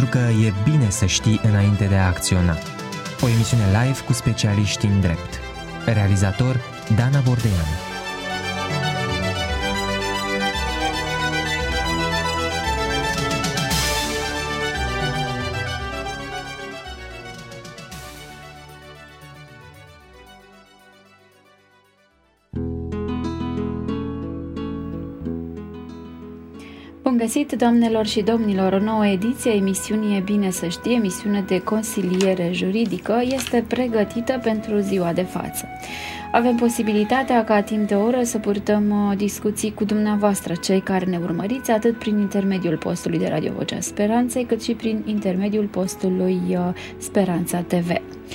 că e bine să știi înainte de a acționa. O emisiune live cu specialiști în drept. Realizator Dana Bordeanu. Bun găsit, doamnelor și domnilor! O nouă ediție a emisiunii E bine să știi, emisiune de consiliere juridică, este pregătită pentru ziua de față. Avem posibilitatea ca timp de o oră să purtăm discuții cu dumneavoastră, cei care ne urmăriți, atât prin intermediul postului de Radio Vocea Speranței, cât și prin intermediul postului Speranța TV.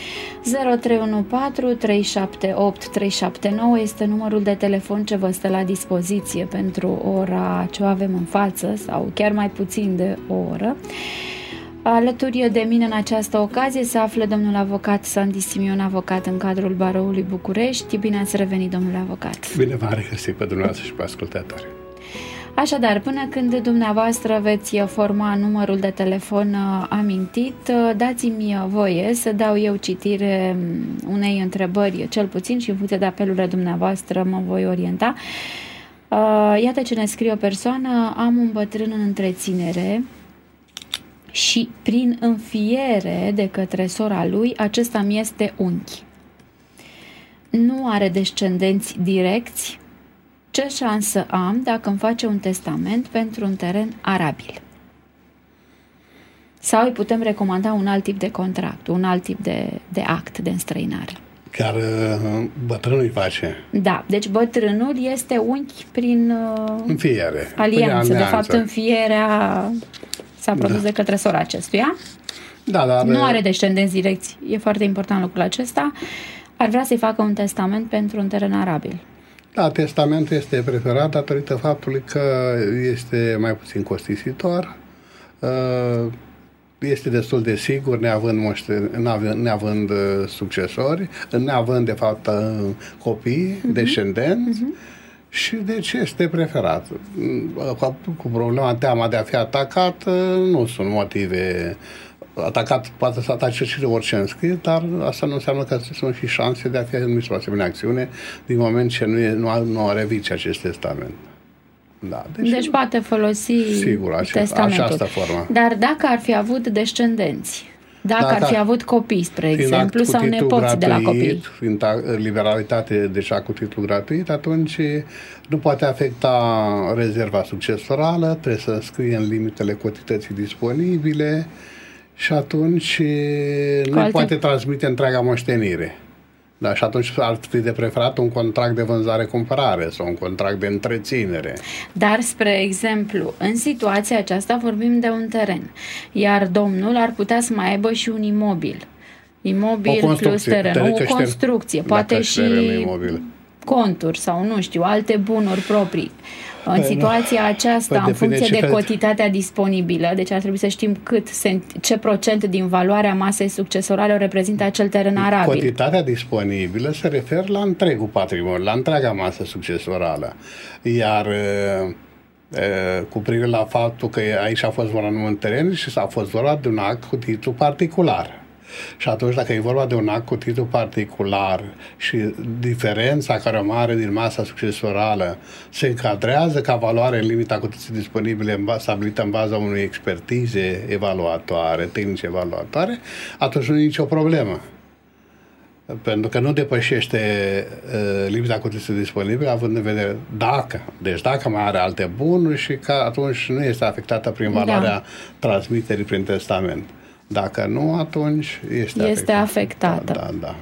0314 378 379 este numărul de telefon ce vă stă la dispoziție pentru ora ce o avem în față sau chiar mai puțin de o oră. Alături de mine în această ocazie se află domnul avocat Sandy Simion, avocat în cadrul Baroului București. Bine ați revenit, domnule avocat! Bine v-am regăsit pe dumneavoastră și pe ascultători! Așadar, până când dumneavoastră veți forma numărul de telefon amintit, dați-mi voie să dau eu citire unei întrebări, cel puțin, și în funcție de apelurile dumneavoastră mă voi orienta. Iată ce ne scrie o persoană: am un bătrân în întreținere și prin înfiere de către sora lui, acesta mi este unchi. Nu are descendenți direcți. Ce șansă am dacă îmi face un testament pentru un teren arabil? Sau îi putem recomanda un alt tip de contract, un alt tip de act de înstrăinare? Chiar bătrânul îi face? Da, deci bătrânul este unchi prin înfiere, alianță. De fapt, înfierea s-a produs de către sora acestuia. Da, dar nu are descendenți direcți. E foarte important lucrul acesta. Ar vrea să-i facă un testament pentru un teren arabil. Da, testamentul este preferat datorită faptului că este mai puțin costisitor, este destul de sigur, neavând succesori, neavând de fapt copii, descendenți, și deci este preferat. Cu problema, teama de a fi atacat, nu sunt motive. Atacat poate să atace și de orice înscris, dar asta nu înseamnă că sunt și șanse de a fi admis o asemenea acțiune din moment ce nu are vice acest testament. Da, deci poate folosi testamentul. Această formă. Dar dacă ar fi avut descendenți, dacă ar fi avut copii, spre exemplu, sau nepoți de la copii, fiind liberalitate deja cu titlu gratuit, atunci nu poate afecta rezerva succesorală, trebuie să scrie în limitele cotității disponibile și atunci nu poate transmite întreaga moștenire. Da, și atunci ar fi de preferat un contract de vânzare-cumpărare sau un contract de întreținere. Dar, spre exemplu, în situația aceasta vorbim de un teren, iar domnul ar putea să mai aibă și un imobil. Imobil plus teren, o construcție, poate și conturi sau, nu știu, alte bunuri proprii. În situația aceasta, în funcție de cotitatea disponibilă, deci ar trebui să știm ce procent din valoarea masei succesorale o reprezintă acel teren arabil. Cotitatea disponibilă se referă la întregul patrimoniu, la întreaga masă succesorală. Iar cu privire la faptul că aici a fost vorba numai în teren și s-a fost vorba de un act cu titlu particular. Și atunci, dacă e vorba de un act cu titlu particular și diferența care o mare din masa succesorală se încadrează ca valoare în limita cotității disponibile stabilită în baza unei expertize evaluatoare, tehnice evaluatoare, atunci nu e nicio problemă. Pentru că nu depășește limita cotității disponibile, având în vedere dacă mai are alte bunuri și că atunci nu este afectată prin valoarea transmiterii prin testament. Dacă nu, atunci este afectată. Da.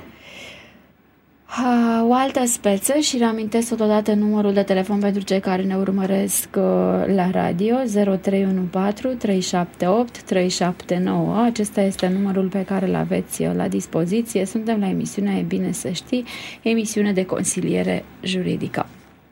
O altă speță și reamintesc totodată numărul de telefon pentru cei care ne urmăresc la radio, 0314 378 379. Acesta este numărul pe care îl aveți la dispoziție. Suntem la emisiunea E bine să știi, emisiune de consiliere juridică.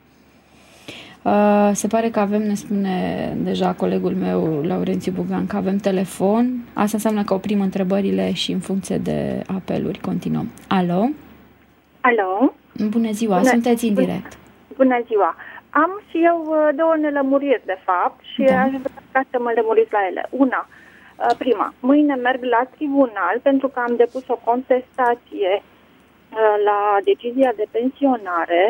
Se pare că avem, ne spune deja colegul meu, Laurențiu Bugan, că avem telefon. Asta înseamnă că oprim întrebările și în funcție de apeluri continuăm. Alo? Alo? Bună ziua, sunteți în direct. Bună ziua. Am și eu două nelămuriri, de fapt, și aș vrea să mă lămuriți la ele. Una, Prima, mâine merg la tribunal pentru că am depus o contestație la decizia de pensionare.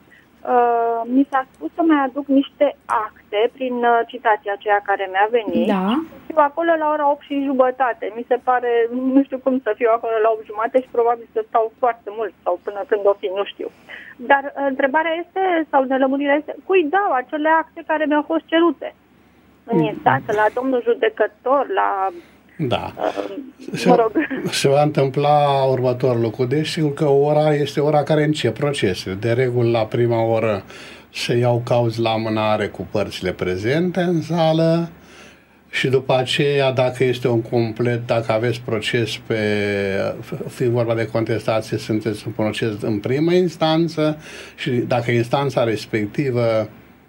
Mi s-a spus să mai aduc niște acte prin citația aceea care mi-a venit. Da. Fiu acolo la ora 8:30. Mi se pare, nu știu cum să fiu acolo la 8:30 și probabil să stau foarte mult sau până când o fi, nu știu. Dar întrebarea este, sau nelămurirea este, cui dau acele acte care mi-au fost cerute? În instanță, la domnul judecător, la... Da. Mă rog. Se va întâmpla următorul lucru. Deci, sigur că ora este ora care încep procesele. De regulă, la prima oră se iau cauze la amânare cu părțile prezente în sală și după aceea, dacă este un complet, dacă aveți proces fiind vorba de contestație, sunteți în proces în primă instanță și dacă instanța respectivă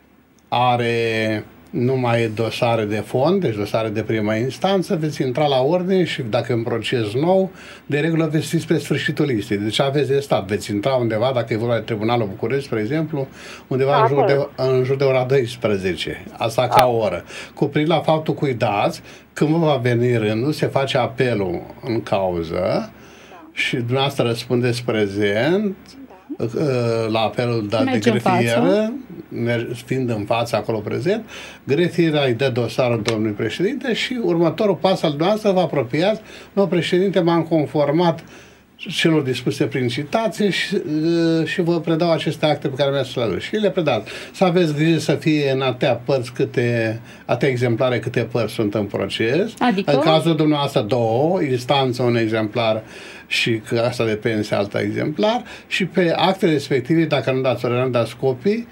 are numai dosare de fond, deci dosare de prima instanță, veți intra la ordine și dacă e un proces nou, de regulă veți fi spre sfârșitul listei. Deci aveți de stat, veți intra undeva, dacă e vorba de Tribunalul București, spre exemplu, undeva în jur de ora 12. Asta ca oră. Cu privire la faptul cui dați, când vă va veni rândul, se face apelul în cauză și dumneavoastră răspundeți prezent la apelul dat de grefieră, fiind în față acolo prezent, grefierea îi dă dosarul domnului președinte și următorul pas al dumneavoastră vă apropiați: domnul președinte, m-am conformat celor dispuse prin citație și vă predau aceste acte pe care mi-ați adus. Și le predați. Să aveți grijă să fie în atâtea părți atâtea exemplare câte părți sunt în proces. Adică? În cazul dumneavoastră 2, instanță un exemplar și Casa de Pensie alta exemplar, și pe actele respective, dacă nu dați oră, nu dați copii,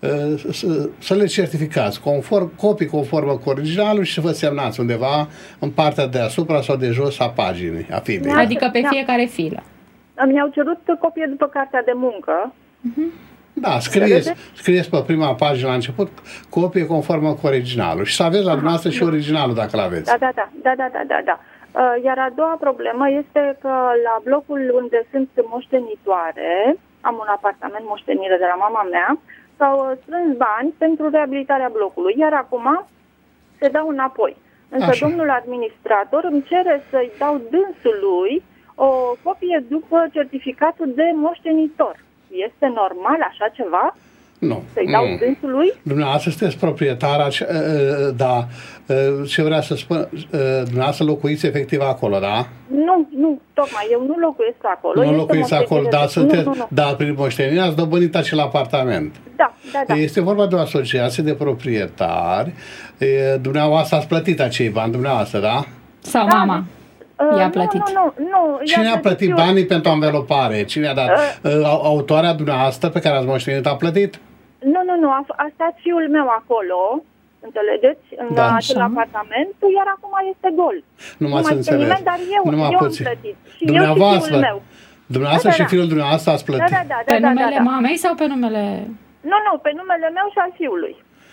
să le certificați copii conformă cu originalul și să vă semnați undeva în partea de asupra sau de jos a paginii, a filei. Adică pe fiecare filă. Mi-au cerut copie după cartea de muncă. Da, scrieți pe prima pagină la început copie conformă cu originalul și să aveți la dumneavoastră și originalul dacă l-aveți. Da. Iar a doua problemă este că la blocul unde sunt moștenitoare, am un apartament moștenire de la mama mea, s-au strâns bani pentru reabilitarea blocului, iar acum se dau înapoi. Însă domnul administrator îmi cere să-i dau dânsului o copie după certificatul de moștenitor. Este normal așa ceva? Nu. Să-i dau dânsului? Dumneavoastră sunteți proprietara, da, ce vrea să spun, dumneavoastră locuiți efectiv acolo, da? Nu, tocmai, eu nu locuiesc acolo. Nu locuiți acolo, dar dar prin moștenire ați dobândit acel apartament. Da. Este vorba de o asociație de proprietari, dumneavoastră ați plătit acei bani, dumneavoastră, da? Sau mama? I-a plătit. Nu. Cine a plătit banii pentru anvelopare? Cine a dat? Autoarea dumneavoastră pe care ați moștenit a plătit? Nu. A stat fiul meu acolo, înțelegeți, în acel apartament, iar acum este gol. Nu m-ați înțeles. Nimeni, dar eu am plătit. Și eu și fiul meu. Dumneavoastră și fiul dumneavoastră ați plătit? Pe numele mamei sau pe numele... Nu, pe numele meu și al fiului.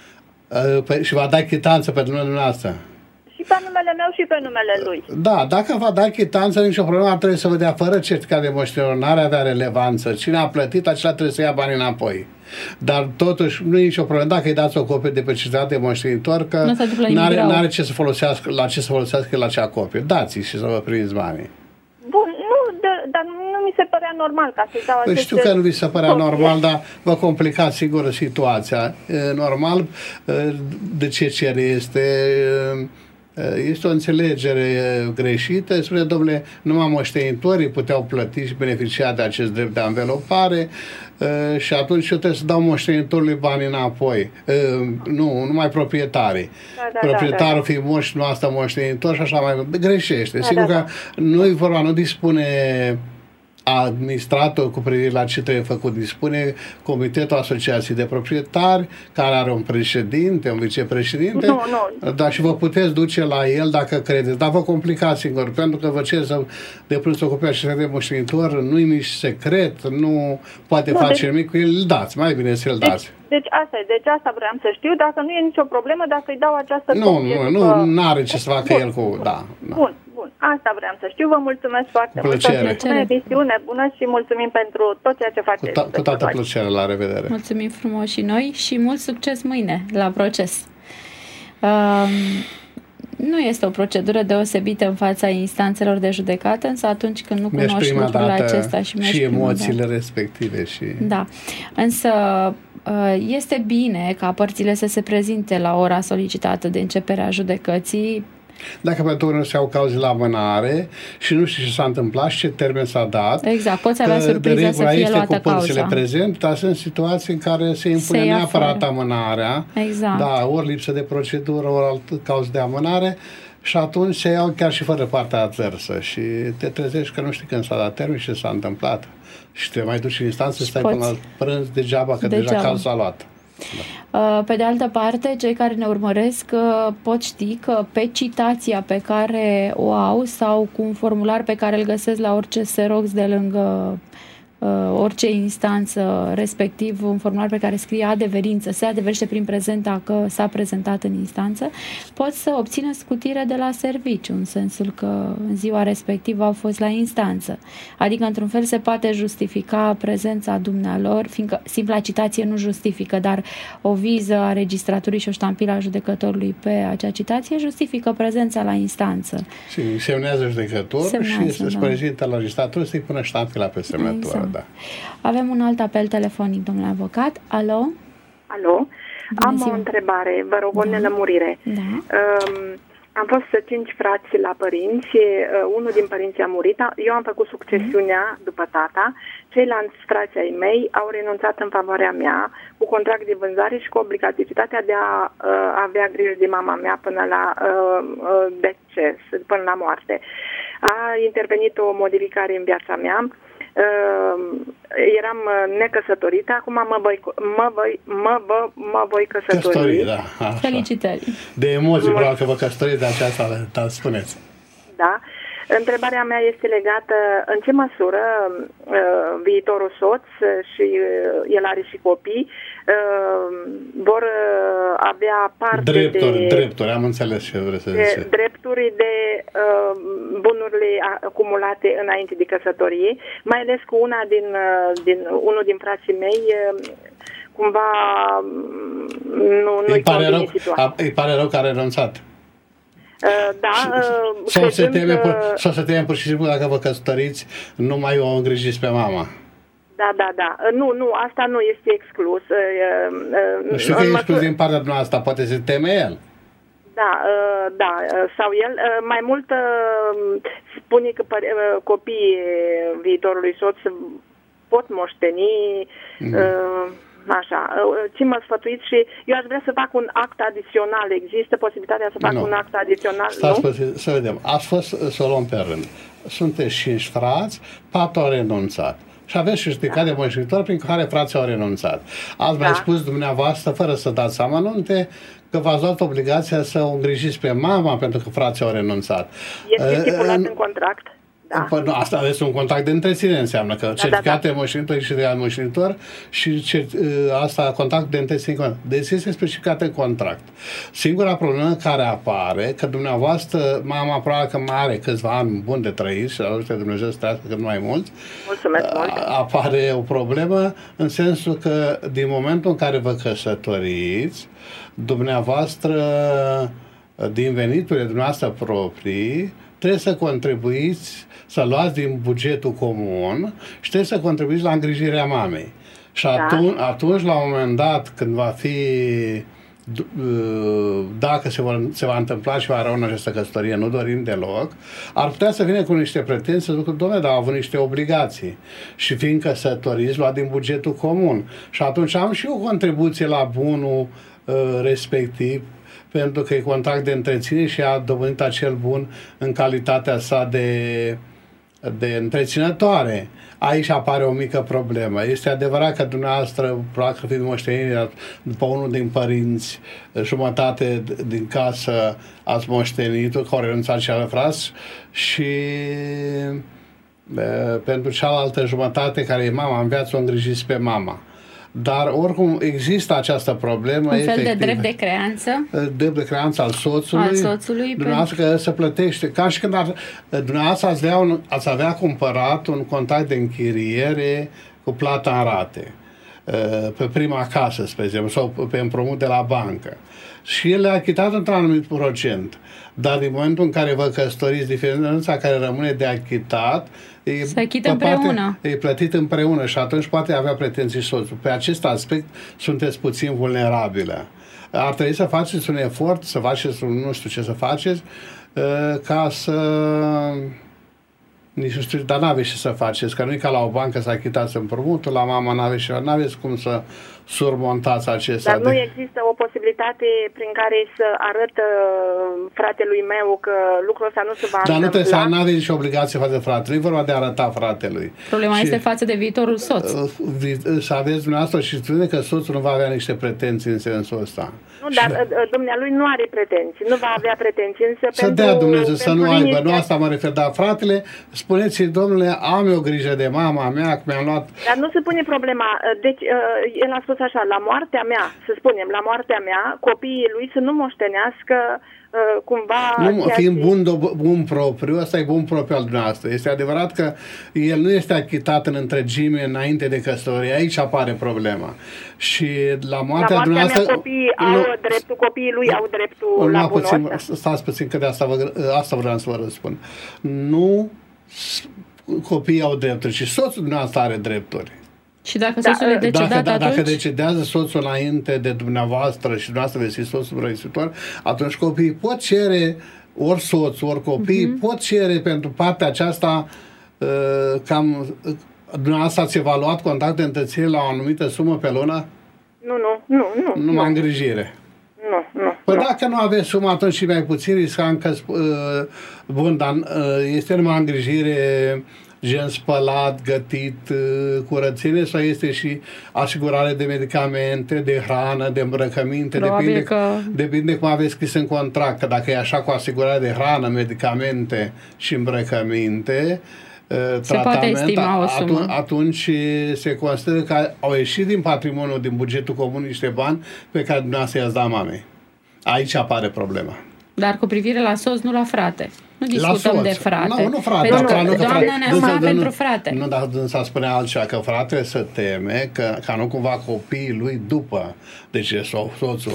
Și va da chitanță pe numele dumneavoastră? Și pe numele meu și pe numele lui. Da, dacă va da chitanță, nicio problemă, ar trebui să vă dea fără certificat de moștenire, n-are avea relevanță. Cine a plătit, acela trebuie să ia banii înapoi. Dar totuși nu e nicio problemă dacă îi dați o copie de pe certificat de moștenitor, că n-are ce să folosească, la ce să folosească la acea copie. Dați-i și să vă primiți banii. Bun, dar nu mi se părea normal ca să-i dau aceste... Știu că nu vi se părea normal, dar vă complicați sigur situația. Normal, de ce cere este o înțelegere greșită. Spune, domnule, numai moștenitorii puteau plăti și beneficia de acest drept de anvelopare și atunci eu trebuie să dau moștenitorului banii înapoi. Nu, numai proprietarii. Proprietarul fiind moș, nu asta moștenitor și așa mai greșește. Sigur că nu dispune administrator cu privire la ce trebuie făcut. Dispune Comitetul Asociației de Proprietari, care are un președinte, un vicepreședinte, dar și vă puteți duce la el dacă credeți. Dar vă complicați singur, pentru că vă cer să depuneți o copie a de moștenitor, nu-i nici secret, nu poate face nimic cu el, îl dați, mai bine să-l dați. Deci asta vreau să știu, dacă nu e nicio problemă, dacă îi dau această copie. Nu are ce să facă el cu... Bun. Asta vreau să știu. Vă mulțumesc foarte mult. Emisiune bună și mulțumim pentru tot ceea ce faceți. Cu toată plăcerea. La revedere. Mulțumim frumos și noi și mult succes mâine la proces. Nu este o procedură deosebită în fața instanțelor de judecată, însă atunci când nu cunoști lucrurile acesta și emoțiile respective. Da, însă este bine ca părțile să se prezinte la ora solicitată de începerea judecății. Dacă pentru unul se iau cauze la amânare și nu știu ce s-a întâmplat și ce termen s-a dat. Exact, poți avea surpriza să fie luată cauza. De regulă prezent, dar sunt situații în care se impune neapărat amânarea. Exact. Da, ori lipsă de procedură, ori altă cauză de amânare și atunci se iau chiar și fără partea adversă și te trezești că nu știi când s-a dat termen și ce s-a întâmplat. Și te mai duci în instanță, stai până la prânz degeaba, că deja cazul s-a luat. Da. Pe de altă parte, cei care ne urmăresc pot ști că pe citația pe care o au sau cu un formular pe care îl găsesc la orice xerox de lângă orice instanță, respectiv un formular pe care scrie adeverință, se adeverește prin prezenta că s-a prezentat în instanță, pot să obțină scutire de la serviciu, în sensul că în ziua respectivă au fost la instanță. Adică, într-un fel, se poate justifica prezența dumnealor, fiindcă simpla citație nu justifică, dar o viză a registraturii și o ștampilă a judecătorului pe acea citație justifică prezența la instanță. Și semnează judecătorul și se prezintă la registratură să-i pună ștampila pe semnătură. Exact. Da. Avem un alt apel telefonic, domnule avocat. Alo? Alo? Am o întrebare, vă rog o nelămurire. Da. Am fost 5 frați la părinți, unul din părinți a murit, eu am făcut succesiunea după tata, ceilalți frații ai mei au renunțat în favoarea mea cu contract de vânzare și cu obligativitatea de a avea grijă de mama mea până la deces, până la moarte. A intervenit o modificare în viața mea. Eram necăsătorită, acum mă voi căsători. Da, felicitări. De emoții, probabil că vă căsătoriți, de aceasta, da, spuneți. Da. Întrebarea mea este legată în ce măsură viitorul soț și el are și copii vor avea parte drepturi, am înțeles ce vreți să ziceți. Drepturi de bunurile acumulate înainte de căsătorie, mai ales cu unul din frații mei cumva nu-i convine situația. Îi pare rău că a renunțat. Da, sau să teme pur și simplu dacă vă căsătoriți nu mai o îngrijiți pe mama. Da. Nu, asta nu este exclus. Știu că e exclus din partea dumneavoastră, poate se teme el. Da, sau el. Mai mult spune că copiii viitorului soț pot moșteni așa, ce mă sfătuiți și eu aș vrea să fac un act adițional. Există posibilitatea să fac un act adițional? Să vedem. Ați fost, să o luăm pe rând. Sunteți 5 frați, 4 au renunțat. Și aveți justificat de moștenitor prin care frații au renunțat. Ați mai spus dumneavoastră, fără să dați amănunte, că v-ați luat obligația să o îngrijiți pe mama pentru că frații au renunțat. Este stipulat în contract? Da. Nu, asta este un contract de întreținere, înseamnă că certificat de moștenitor și de moștenitor și asta contract de întreținere. Deci este specificat în contract. Singura problemă care apare, că dumneavoastră, mama probabil că mai are câțiva ani buni de trăit și ajută Dumnezeu să trăiască cât mai mult. Mulțumesc mult. Apare o problemă în sensul că din momentul în care vă căsătoriți, dumneavoastră, din veniturile dumneavoastră proprii, trebuie să contribuiți, să luați din bugetul comun și trebuie să contribuiți la îngrijirea mamei. Și atunci, la un moment dat, când va fi, dacă se va întâmpla și va rămâne această căsătorie, nu dorim deloc, ar putea să vină cu niște pretenții, să ducă, dom'le, dar au avut niște obligații. Și fiind căsătoriți, luat din bugetul comun. Și atunci am și o contribuție la bunul respectiv, pentru că e contract de întreținere și a dobândit acel bun în calitatea sa de întreținătoare. Aici apare o mică problemă. Este adevărat că dumneavoastră, probabil că fiind moștenire după unul din părinți, jumătate din casă ați moștenit-o, că au renunțat și ale frați, și pentru cealaltă jumătate, care e mama în viață, o îngrijiți pe mama. Dar oricum există această problemă. Un fel de drept de creanță. Drept de creanță al soțului. Dumneavoastră că se plătește. Ca și când dumneavoastră ați avea cumpărat un contract de închiriere cu plata în rate. pe prima casă, spre exemplu, sau pe împrumut de la bancă. Și el le-a achitat într-un anumit procent. Dar din momentul în care vă căsătoriți, diferența care rămâne de achitat se achită împreună. E plătit împreună și atunci poate avea pretenții soțul. Pe acest aspect sunteți puțin vulnerabile. Ar trebui să faceți un efort, să faceți nu știu ce să faceți, ca să... Nici nu știu, dar n-aveți ce să faceți, că nu e ca la o bancă să achitați împrumutul, la mama n-aveți cum să surmontați acesta. Dar nu există o posibilitate prin care să arăt fratelui meu că lucrul ăsta nu se va întâmpla? Dar nu aveți nicio obligație față de frate, nu e vorba de a arăta fratelui. Problema este față de viitorul soț. Să aveți dumneavoastră și spune că soțul nu va avea niște pretenții în sensul ăsta. Nu, dar dumnealui nu are pretenții, nu va avea pretenții, însă să dea Dumnezeu să nu aibă, nu asta mă refer, dar fratele, spuneți-i, domnule, am eu grijă de mama mea, că mi-am luat... Dar nu se pune problema, deci el a spus așa, la moartea mea, să spunem, la moartea mea, copiii lui să nu moștenească cumva... Nu, fiind bun propriu, ăsta e bun propriu al dumneavoastră. Este adevărat că el nu este achitat în întregime înainte de căsătorie. Aici apare problema. Și la moartea dumneavoastră... mea copiii lui au dreptul la bunul ăsta. Stați puțin, că de asta vreau să vă răspund. Nu copiii au drepturi, ci soțul dumneavoastră are drepturi. Și dacă soțul e decedat, dacă decedează soțul înainte de dumneavoastră și dumneavoastră veți fi soțul răițitor, atunci copiii pot cere, ori soțul, ori copiii pot cere pentru partea aceasta cam... Dumneavoastră ați evaluat contact de întățire la o anumită sumă pe lună? Nu. Numai îngrijire. Nu. Păi dacă nu aveți sumă, atunci și mai puțin riscant că... Bun, dar este numai îngrijire... gen spălat, gătit, curățenie, sau este și asigurare de medicamente, de hrană, de îmbrăcăminte, depinde cum aveți scris în contract, că dacă e așa cu asigurare de hrană, medicamente și îmbrăcăminte, tratament, atunci se consideră că au ieșit din patrimoniul, din bugetul comun niște bani pe care dumneavoastră i-ați dat mamei. Aici apare problema. Dar cu privire la soț, nu la frate. Nu discutăm de frate. Nu frate. Doamna ne apără pentru frate. Nu, dar dânsa spune altceva, că fratele se teme ca nu cumva copiii lui după decesul sau soțul.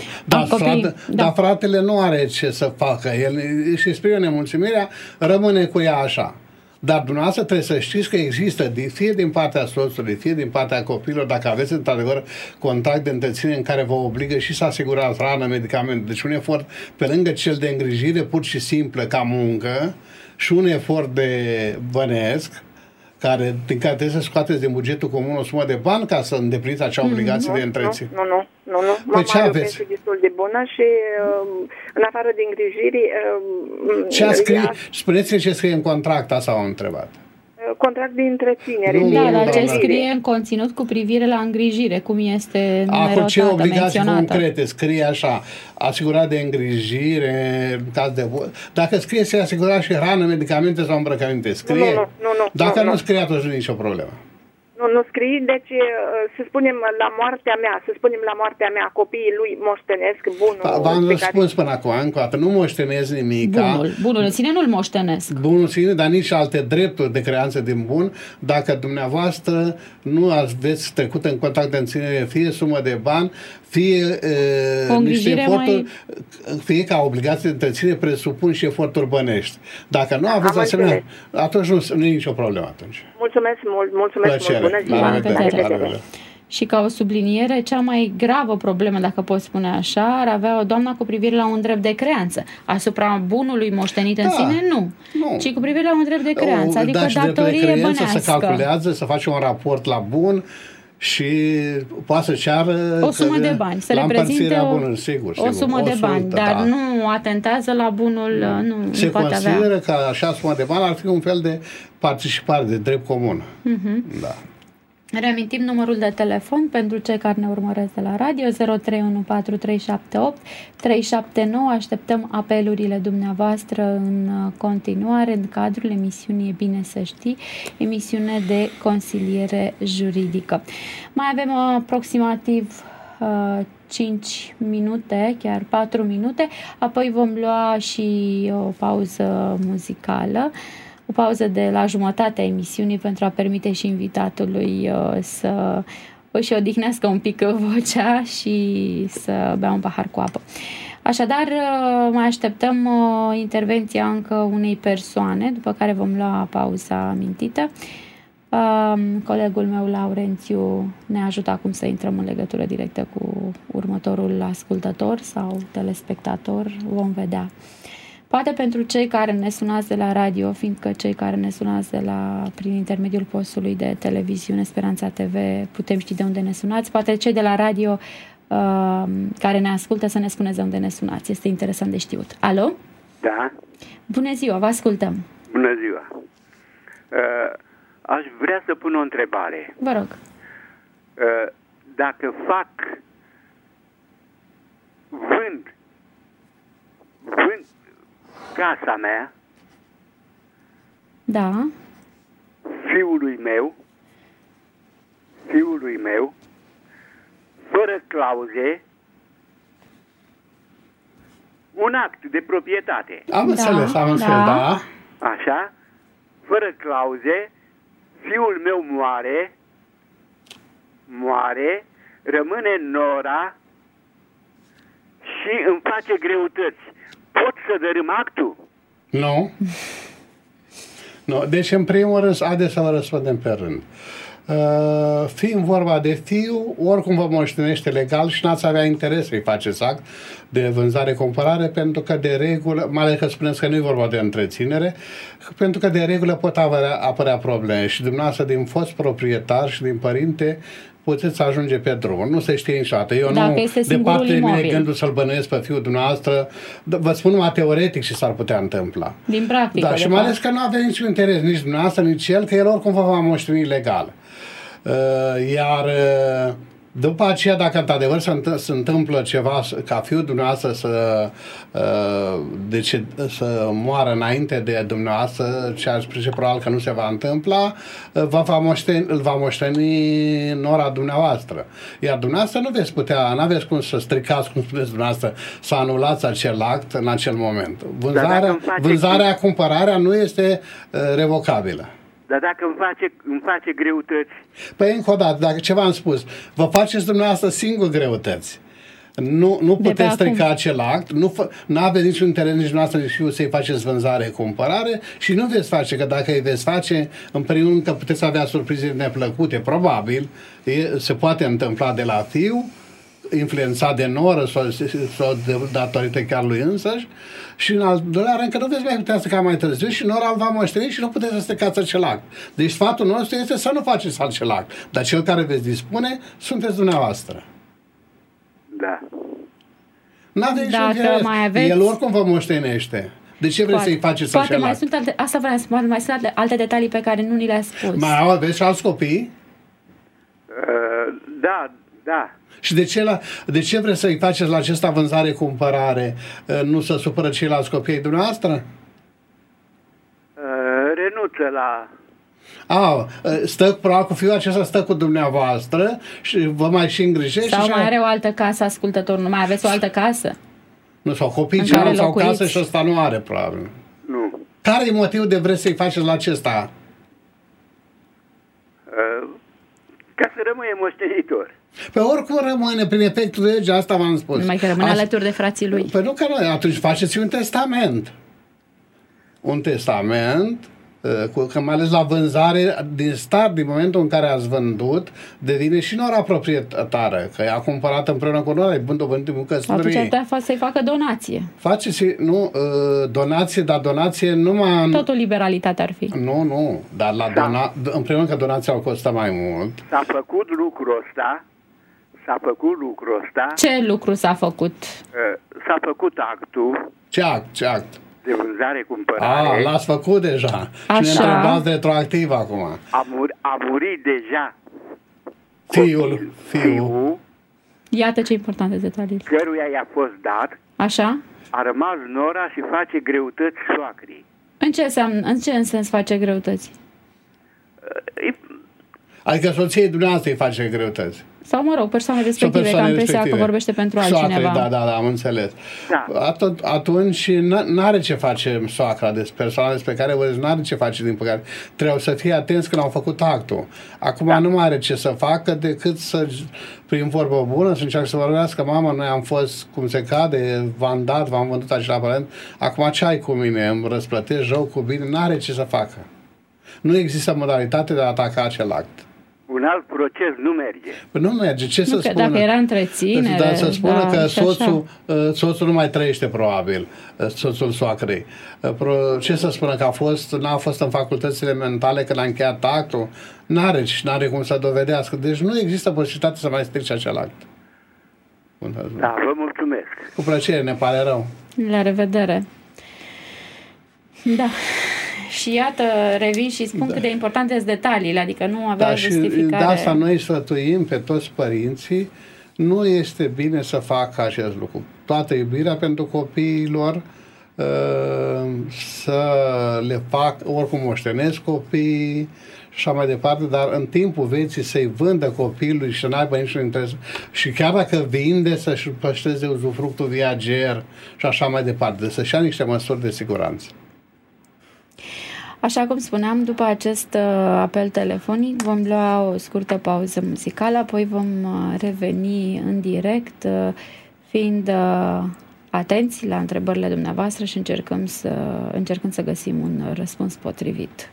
Dar fratele nu are ce să facă. El își exprimă nemulțumirea, rămâne cu ea așa. Dar dumneavoastră trebuie să știți că există, fie din partea soțului, fie din partea copiilor, dacă aveți într-adevăr contract de întreținere în care vă obligă și să asigurați hrană, medicamente, deci un efort pe lângă cel de îngrijire pur și simplă ca muncă și un efort de bănesc, din care trebuie să scoateți din bugetul comun o sumă de bani ca să îndepliniți acea obligație de întreținere. Nu. Păi ce aveți? Este destul de bună și în afară de îngrijiri... Spuneți-mi ce scrie în contract, asta am întrebat. Contract de întreținere. Dar ce scrie în conținut cu privire la îngrijire? Cum este numerotată, ce obligații concrete? Scrie așa, asigurare de îngrijire, caz de dacă scrie să asigura și hrană, medicamente sau îmbrăcăminte, scrie? Nu. Dacă nu scrie, atunci nu e nicio problemă. Nu scrie, deci să spunem la moartea mea, copiii lui moștenesc bunul. V-am răspuns până acum, încă o dată, nu moștenesc nimic. Bunul în sine nu-l moștenesc. Bunul în sine, dar nici alte drepturi de creanță din bun, dacă dumneavoastră nu aveți trecut în contact de întreținere, fie sumă de bani, fie niște eforturi, fie ca obligație de întreținere presupun și eforturi bănești. Dacă nu aveți asemenea, atunci nu e nicio problemă atunci. Mulțumesc mult. Bună ziua. Și ca o subliniere, cea mai gravă problemă, dacă pot spune așa, ar avea o doamnă cu privire la un drept de creanță. Asupra bunului moștenit în sine, nu. Ci cu privire la un drept de creanță, adică datorie bănească. Se calculează, să face un raport la bun și poate să ceară o sumă de bani, să reprezinte o sumă de bani, dar nu atentează la bunul, se consideră că așa sumă de bani ar fi un fel de participare, de drept comun. Da. Reamintim numărul de telefon pentru cei care ne urmăresc de la radio, 0314378379. Așteptăm apelurile dumneavoastră în continuare în cadrul emisiunii E bine să știi, emisiune de consiliere juridică. Mai avem aproximativ 5 minute, chiar 4 minute, apoi vom lua și o pauză muzicală. O pauză de la jumătatea emisiunii pentru a permite și invitatului să își odihnească un pic vocea și să bea un pahar cu apă. Așadar, mai așteptăm intervenția încă unei persoane, după care vom lua pauza amintită. Colegul meu, Laurențiu, ne ajută acum să intrăm în legătură directă cu următorul ascultător sau telespectator. Vom vedea. Poate pentru cei care ne sunați de la radio, fiindcă cei care ne sunați prin intermediul postului de televiziune Speranța TV, putem ști de unde ne sunați. Poate cei de la radio care ne ascultă să ne spuneți de unde ne sunați. Este interesant de știut. Alo? Da. Bună ziua, vă ascultăm. Bună ziua. Aș vrea să pun o întrebare. Vă rog. Dacă vând casa mea, da, fiului meu, fără clauze, un act de proprietate. Am înțeles, da. Așa, fără clauze, fiul meu moare, rămâne nora și îmi face greutăți. Pot să dărâm actul? Nu. Nu. Deci, în primul rând, haideți să vă răspundem pe rând. Fiind vorba de fiu, oricum vă moștenește legal și n-ați avea interes să-i faceți act de vânzare-cumpărare, pentru că de regulă, mai ales că spuneți că nu e vorba de întreținere, pentru că de regulă pot apărea probleme și dumneavoastră din fost proprietar și din părinte puteți ajunge pe drum. Nu se știe niciodată. Eu dacă nu, este departe de mine imobil, gândul să-l bănuiesc pe fiul dumneavoastră, vă spun numai teoretic și s-ar putea întâmpla. din practică. Da, și mai ales că nu avea niciun interes, nici dumneavoastră, nici el, că el oricum vă va moșteni legal. Iar după aceea, dacă într-adevăr se întâmplă ceva ca fiul dumneavoastră să moară înainte de dumneavoastră, ceea ce probabil că nu se va întâmpla, îl va moșteni nora dumneavoastră. Iar dumneavoastră n-aveți cum să stricați, cum spuneți dumneavoastră, să anulați acel act în acel moment. Vânzarea, cumpărarea nu este revocabilă. Dar dacă îmi face greutăți? Păi încă o dată, dacă ce v-am spus, vă faceți dumneavoastră singur greutăți. Nu puteți strica acel act, nu aveți niciun interes nici dumneavoastră nici fiul să-i faceți vânzare-cumpărare și nu veți face, că dacă îi veți face, în primul rând că puteți avea surprize neplăcute, probabil, se poate întâmpla de la fiu, influențat de noră sau datorită chiar lui însăși, și în al doilea rând că nu veți mai putea să ca mai târziu și nora îl va moșteni și nu puteți să stricați acel act. Deci sfatul nostru este să nu faceți acel act. Dar cel care veți dispune sunteți dumneavoastră. Da. N-aveți niciun interes. El oricum vă moștenește. De ce vreți să-i faceți acel act? Asta vreau să spun, mai sunt alte detalii pe care nu ni le-a spus. Mai aveți și alți copii? Da. Și de ce vreți să-i faceți la acesta vânzare-cumpărare? Nu să supără ceilalți copii dumneavoastră? Renunță la... Probabil cu fiul acesta stă cu dumneavoastră și vă mai și îngrijește. Sau mai are o altă casă, ascultător, nu mai aveți o altă casă? Nu, sau copii ceilalți au casă și ăsta nu are, probabil. Nu. Care e motivul de vreți să-i faceți la acesta? Ca să rămâne moștenitor. Pe oricum rămâne, prin efectul legii, asta v-am spus. Numai că rămâne alături de frații lui. Păi nu că noi, atunci faceți un testament. Un testament, că mai ales la vânzare, din momentul în care ați vândut, devine și nora proprietară, că ea a cumpărat împreună cu nora, în căsătorie. Atunci ar trebui să-i facă donație. Faceți, donație, dar donație numai... Totul liberalitate ar fi. Nu, dar în primul rând că donația o costă mai mult. S-a făcut lucrul ăsta. Ce lucru s-a făcut? S-a făcut actul. Ce act? De vânzare-cumpărare. L-ați făcut deja. Așa. Și ne întrebați retroactiv acum. A murit deja fiul. Iată ce importante detalii. Căruia i-a fost dat. Așa? A rămas nora și face greutăți soacrii. În ce sens face greutăți? Adică soției dumneavoastră îi face greutăți. Sau, mă rog, persoane respective, că am impresia că vorbește pentru altcineva. Da, am înțeles. Da. Atunci n-are ce face soacra, persoana despre care vorbesc, n-are ce face, din păcate. Trebuie să fie atenți când au făcut actul. Acum nu mai are ce să facă decât să, prin vorbă bună, să încearcă să vorbească: mama, noi am fost cum se cade, v-am dat, v-am vândut acel aparent, acum ce ai cu mine? Îmi răsplătești rău cu bine? N-are ce să facă. Nu există modalitate de a ataca acel act. Un alt proces nu merge. Nu merge. Ce să spună? Dacă era întreținere... Dar să spună că soțul nu mai trăiește, probabil, soțul soacrei. Ce să spună? Că n-a fost în facultățile mentale când a încheiat actul? N-are cum să dovedească. Deci nu există posibilitate să mai strice acel act. Da, vă mulțumesc. Cu plăcere, ne pare rău. La revedere. Da. Și iată, revin și spun cât de importante sunt detaliile, adică nu avea justificare. Și de asta noi sfătuim pe toți părinții, nu este bine să facă acest lucru. Toată iubirea pentru copiilor, să le fac, oricum moștenesc copiii și așa mai departe, dar în timpul vieții să-i vândă copilului și să n-aibă niciun interes. Și chiar dacă vinde, să-și păstreze uzufructul viager și așa mai departe, să-și ia niște măsuri de siguranță. Așa cum spuneam, după acest apel telefonic vom lua o scurtă pauză muzicală, apoi vom reveni în direct, fiind atenți la întrebările dumneavoastră și încercând să găsim un răspuns potrivit.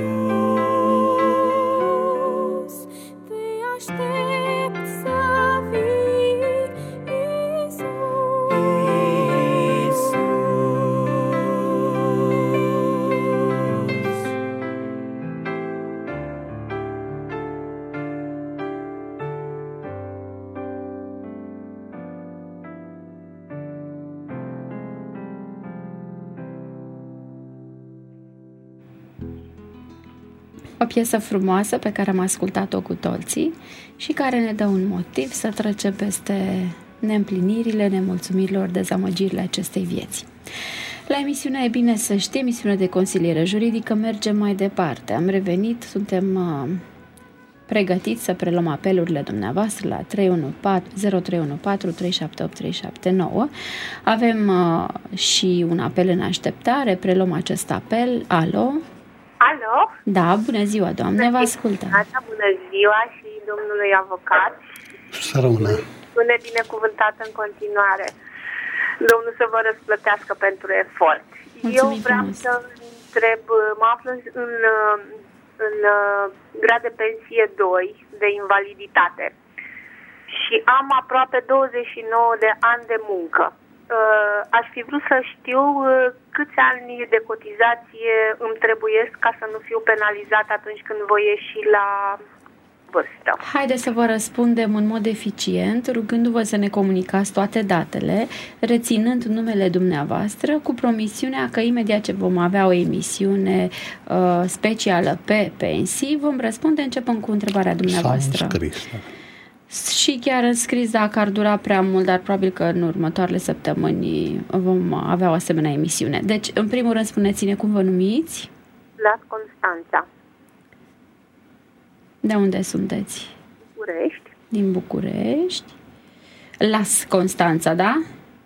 Te aștept să vii. O piesă frumoasă pe care am ascultat-o cu toții și care ne dă un motiv să trecem peste neîmplinirile, nemulțumirilor, dezamăgirile acestei vieți. La emisiunea E bine să știi, emisiune de consiliere juridică, mergem mai departe. Am revenit, suntem pregătiți să preluăm apelurile dumneavoastră la 0314 378 379. Avem și un apel în așteptare, preluăm acest apel. Alo? Alo? Da, bună ziua, doamnă, vă ascultă. Bună ziua și domnului avocat. Să rămână. Spune binecuvântat în continuare. Domnul să vă răsplătească pentru efort. Mulțumim. Eu vreau să întreb, mă aflu în grad de pensie 2 de invaliditate și am aproape 29 de ani de muncă. Aș fi vrut să știu câți ani de cotizație îmi trebuiesc ca să nu fiu penalizat atunci când voi ieși la vârstă. Haideți să vă răspundem în mod eficient, rugându-vă să ne comunicați toate datele, reținând numele dumneavoastră, cu promisiunea că imediat ce vom avea o emisiune specială pe pensii, vom răspunde începând cu întrebarea dumneavoastră. Și chiar înscris, dacă ar dura prea mult, dar probabil că în următoarele săptămâni vom avea o asemenea emisiune. Deci, în primul rând, spuneți-ne cum vă numiți? Vlad Constanța. De unde sunteți? București. Din București. Las Constanța, da?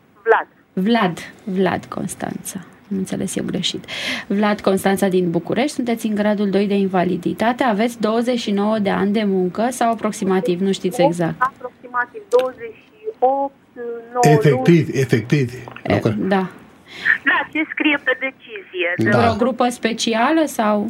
Vlad Constanța. Am înțeles eu greșit. Vlad Constanța din București. Sunteți în gradul 2 de invaliditate. Aveți 29 de ani de muncă sau aproximativ? Nu știți exact. Aproximativ 28, 9 Efectiv. Da. Da, ce scrie pe decizie. Da. Vreo grupă specială sau?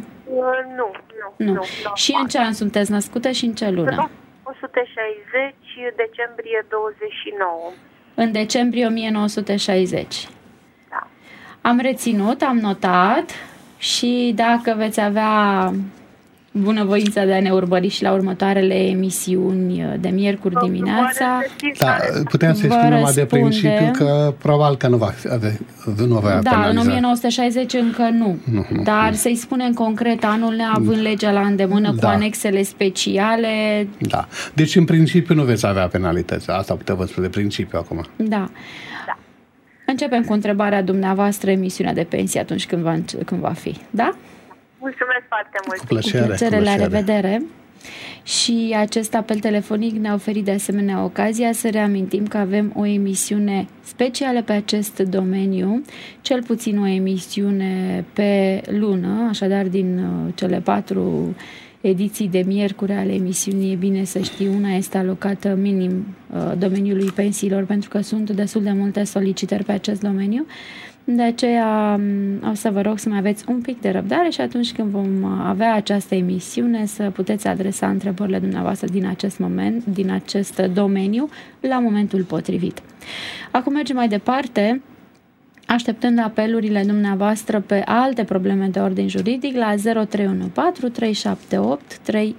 Nu. Și în ce an sunteți născută și în ce lună? 160, decembrie 29. În decembrie 1960. Da. Am reținut, am notat și dacă veți avea bunăvoința de a ne urmări și la următoarele emisiuni de miercuri dimineața. Da, putem să-i spunem numai de principiu că probabil că nu va avea Da, în 1960 încă nu. Dar să-i spunem concret anul, neavând legea la îndemână cu anexele speciale. Da. Deci în principiu nu veți avea penalități. Asta putem vă spune de principiu acum. Da. Începem cu întrebarea dumneavoastră, emisiunea de pensie atunci când va fi. Da? Mulțumesc foarte mult. Cu plăcere. La revedere. Și acest apel telefonic ne-a oferit de asemenea ocazia să reamintim că avem o emisiune specială pe acest domeniu, cel puțin o emisiune pe lună, așadar din cele 4 ediții de miercuri ale emisiunii E bine să știi, una este alocată minim domeniului pensiilor, pentru că sunt destul de multe solicitări pe acest domeniu. De aceea o să vă rog să mai aveți un pic de răbdare și atunci când vom avea această emisiune să puteți adresa întrebările dumneavoastră din acest domeniu la momentul potrivit. Acum mergem mai departe, așteptând apelurile dumneavoastră pe alte probleme de ordin juridic la 0314 378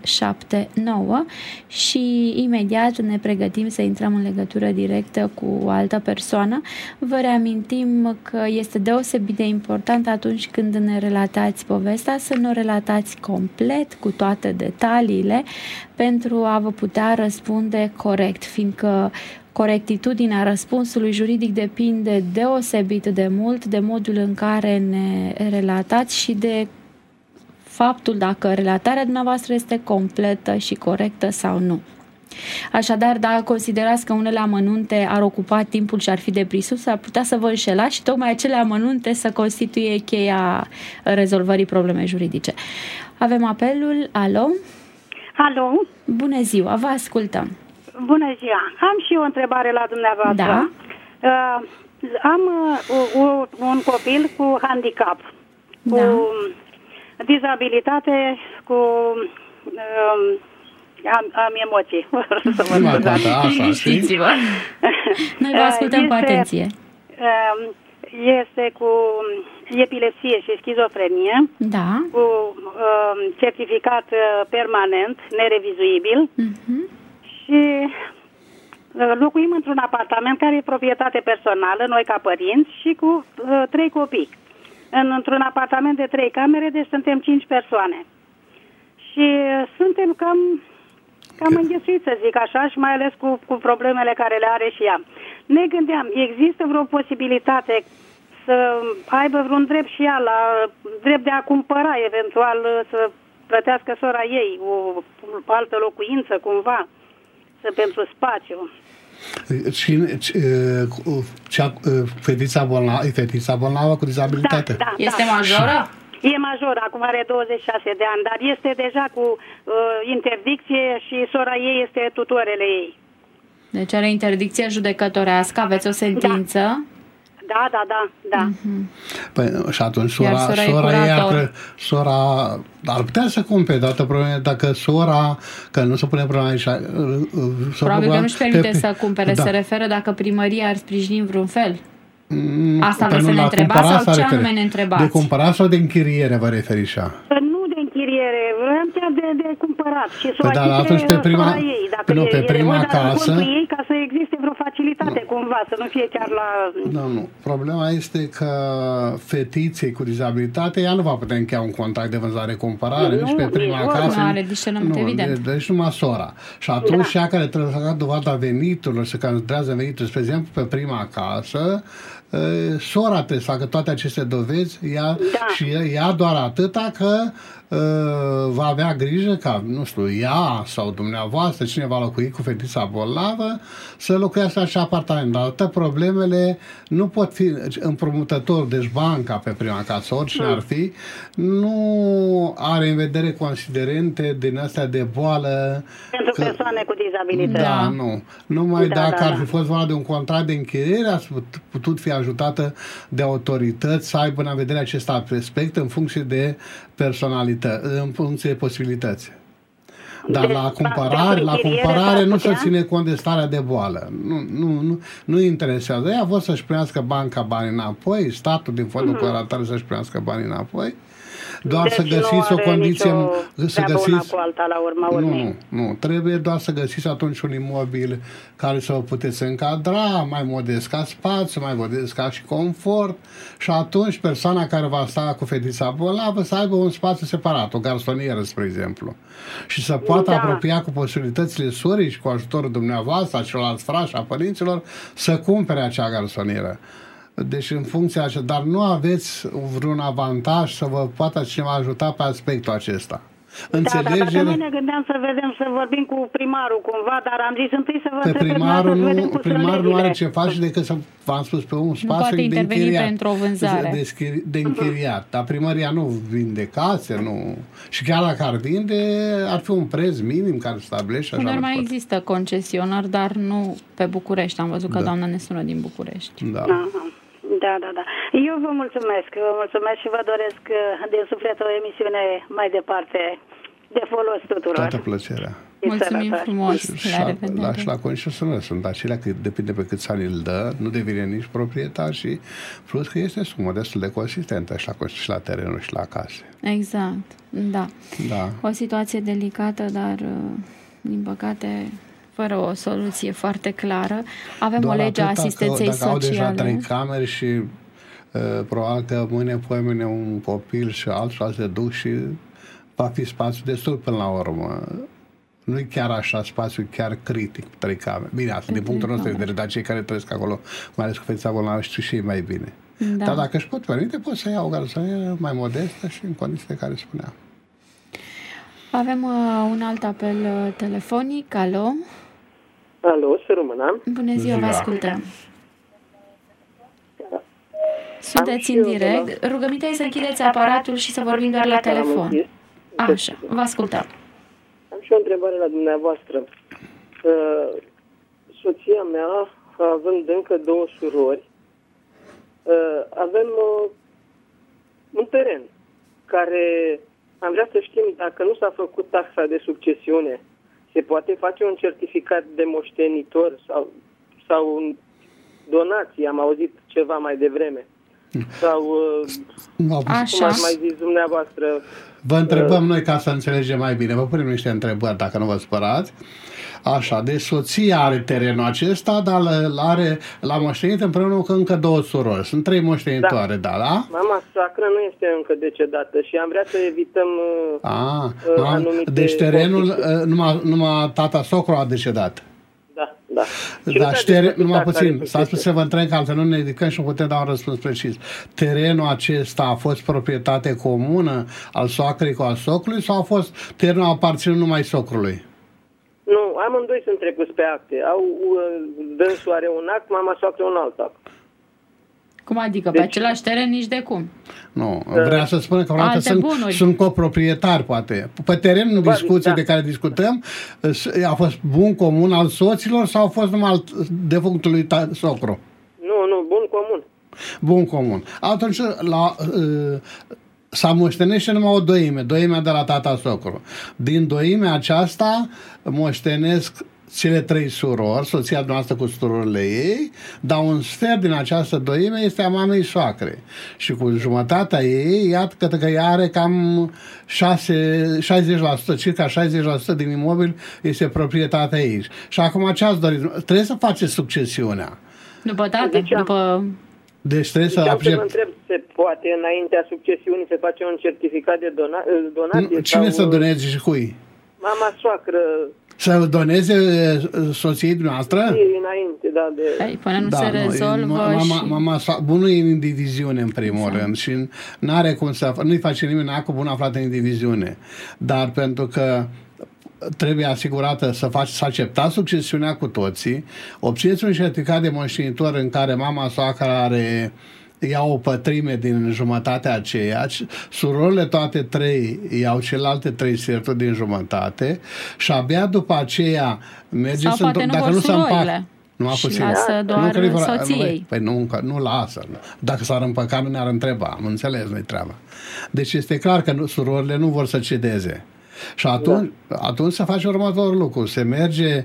379 și imediat ne pregătim să intrăm în legătură directă cu o altă persoană. Vă reamintim că este deosebit de important atunci când ne relatați povestea să nu o relatați complet cu toate detaliile pentru a vă putea răspunde corect, fiindcă corectitudinea răspunsului juridic depinde deosebit de mult de modul în care ne relatați și de faptul dacă relatarea dumneavoastră este completă și corectă sau nu. Așadar, dacă considerați că unele amănunte ar ocupa timpul și ar fi de prisus, ar putea să vă înșelați și tocmai acele amănunte să constituie cheia rezolvării problemei juridice. Avem apelul. Alo? Alo? Bună ziua, vă ascultăm. Bună ziua! Am și o întrebare la dumneavoastră. Da. Am un copil cu handicap, cu dizabilitate, cu... am emoții. Liniștiți-vă. Noi vă ascultăm cu atenție. Este cu epilepsie și schizofrenie, cu certificat permanent, nerevizuibil. Și locuim într-un apartament care e proprietate personală, noi ca părinți, și cu 3 copii. Într-un apartament de 3 camere, deci suntem 5 persoane. și suntem cam înghesuiți, să zic așa, și mai ales cu problemele care le are și ea. Ne gândeam, există vreo posibilitate să aibă vreun drept și ea la drept de a cumpăra, eventual să plătească sora ei o altă locuință cumva, pentru spațiu. Și fetița bolnavă cu dizabilitate? Da. Este majoră? E majoră, acum are 26 de ani, dar este deja cu interdicție și sora ei este tutorele ei. Deci are interdicție judecătorească, aveți o sentință? Da. Păi, și atunci sora ar putea să cumpere, toată problema dacă sora, că nu se pune problema aici. Probabil că nu-și permite să cumpere, se referă dacă primăria ar sprijini în vreun fel. Asta vreți să ne întrebați sau ce anume ne întrebați? De cumpărat sau de închiriere vă referiți așa? Nu de închiriere, vreau chiar de cumpărat. Și să atunci pe prima casă... ei, ca să existe vreo facilitate cumva, să nu fie chiar la... Nu. Problema este că fetiței cu dizabilitate, ea nu va putea încheia un contract de vânzare-cumpărare, nici pe prima casă. Nu are discernământ, evident. Deci numai sora. Și atunci ea care trebuie să facă dovada veniturilor, să cadrează veniturile, spre exemplu, pe prima casă, sora trebuie să facă toate aceste dovezi, și ea doar atâta că va avea grijă ca, nu știu, ea sau dumneavoastră, cine va locui cu fetița bolnavă, să locuiască așa apartament. Dar toate problemele nu pot fi împrumutător, deci banca pe prima casă, oricine ar fi, nu are în vedere considerente din astea de boală. Pentru persoane cu dizabilități. Da, nu. Numai dacă ar fi fost vorba de un contract de închiriere, a putut fi ajutată de autorități să aibă în vedere acest aspect în funcție de personalitate, în funcție de posibilități. Dar la cumpărare nu se ține cont de starea de boală. Nu interesează. Ea vor să-și primească banca banii înapoi, statul din fondul colateral să-și primească banii înapoi. Doar deci să găsiți o condiție, să găsiți cu alta la urma urmei. Nu, trebuie doar să găsiți atunci un imobil care să o puteți încadra, mai modest ca spațiu, mai modest ca și confort, și atunci persoana care va sta cu fetița bolnavă să aibă un spațiu separat, o garsonieră, spre exemplu, și să poată apropia cu posibilitățile sorii și cu ajutorul dumneavoastră, a celorlalți frați, a părinților, să cumpere acea garsonieră. Deci în funcția aceea, dar nu aveți vreun avantaj să vă poată cineva ajuta pe aspectul acesta. Înțelegere? Dar noi ne gândeam să vorbim cu primarul cumva, dar am zis întâi să vă întreb. Primarul nu are ce face decât să, v-am spus, pe un spațiu de închiriat. Pentru o vânzare. De închiriat. Dar primăria nu vinde case, nu. Și chiar dacă ar vinde, ar fi un preț minim care stabilește. Dar mai există concesionari, dar nu pe București. Am văzut că doamna ne sună din București. Da. Da. Eu vă mulțumesc și vă doresc din suflet o emisiune mai departe de folos tuturor. Toată plăcerea. Mulțumim frumos. La revedere. Și la concesionari sunt acelea că depinde pe câți ani îl dă, nu devine nici proprietar și plus că este sumă destul de consistentă și la terenul și la case. Exact, da. O situație delicată, dar din păcate fără o soluție foarte clară. Avem doar o lege a asistenței sociale. Dacă au deja 3 camere și probabil că mâine un copil și altul se duc și va fi spațiu destul până la urmă. Nu e chiar așa spațiu chiar critic, 3 camere. Bine, asta din punctul nostru de vedere, dar cei care trăiesc acolo, mai ales cu fetița bolnavă, știu și ei mai bine. Da. Dar dacă își pot permite, pot să iau o garsonieră mai modestă și în condițiile care spuneam. Avem un alt apel telefonic. Alo? Alo, să rămână. Bună ziua, vă ascultăm. Sunteți în direct. Rugămintea e să închideți aparatul și să vorbim doar la telefon. Așa, vă ascultăm. Am și o întrebare la dumneavoastră. Soția mea, având încă 2 surori, avem un teren care am vrea să știm dacă nu s-a făcut taxa de succesiune. Se poate face un certificat de moștenitor sau un donație, am auzit ceva mai devreme. Sau, așa. cum ați mai zis dumneavoastră... Vă întrebăm noi ca să înțelegem mai bine. Vă punem niște întrebări, dacă nu vă spărați. Așa, deci soția are terenul acesta, dar l-a moștenit împreună cu încă 2 surori. Sunt 3 moștenitoare, da? Mama soacră nu este încă decedată și am vrea să evităm anumite... Deci terenul, numai tata socru a decedat. Da. Dar numai puțin, stați să vă întreb, că altfel nu ne ridicăm și nu putem da un răspuns precis. Terenul acesta a fost proprietate comună al soacrei cu al socrului sau terenul aparținut numai socrului? Nu, amândoi sunt trecuți pe acte. Dânsul are un act, mama soacră un alt act. Cum adică? Pe același teren nici de cum? Nu, vrea să spună că sunt coproprietari, poate. Pe terenul discuției de care discutăm, a fost bun comun al soților sau a fost numai al defunctului socru? Nu, bun comun. Bun comun. Atunci s-a moștenește numai o doimea de la tata socru. Din doimea aceasta moștenesc cele 3 surori, soția noastră cu surorile ei, dar un sfert din această doime este a mamei soacre. Și cu jumătatea ei, iată că ea are cam 60%, circa 60% din imobil este proprietatea ei. Și acum ce ați dorit? Trebuie să faceți succesiunea. După tată, Deci trebuie să mă întreb, se poate înaintea succesiunii să face un certificat de donație? Cine să doneze și cui? Mama soacră. Să doneze soției dumneavoastră? Înainte, da. Până nu se rezolvă bunul e în diviziune, în primul rând, și n-are cum nu-i face nimeni acum bună aflată în diviziune. Dar pentru că trebuie asigurată să acceptați succesiunea cu toții, obțineți un certificat de moștenitor în care mama soacră ia o pătrime din jumătatea aceea, surorile toate 3 iau celelalte 3 sferturi din jumătate și abia după aceea merge sau poate dacă nu se împacă. Și lasă doar soției. Păi nu lasă. Dacă s-ar împăca, nu ne-ar întreba. Am înțeles, nu-i treaba. Deci este clar că surorile nu vor să cedeze. Și atunci se face următorul lucru. Se merge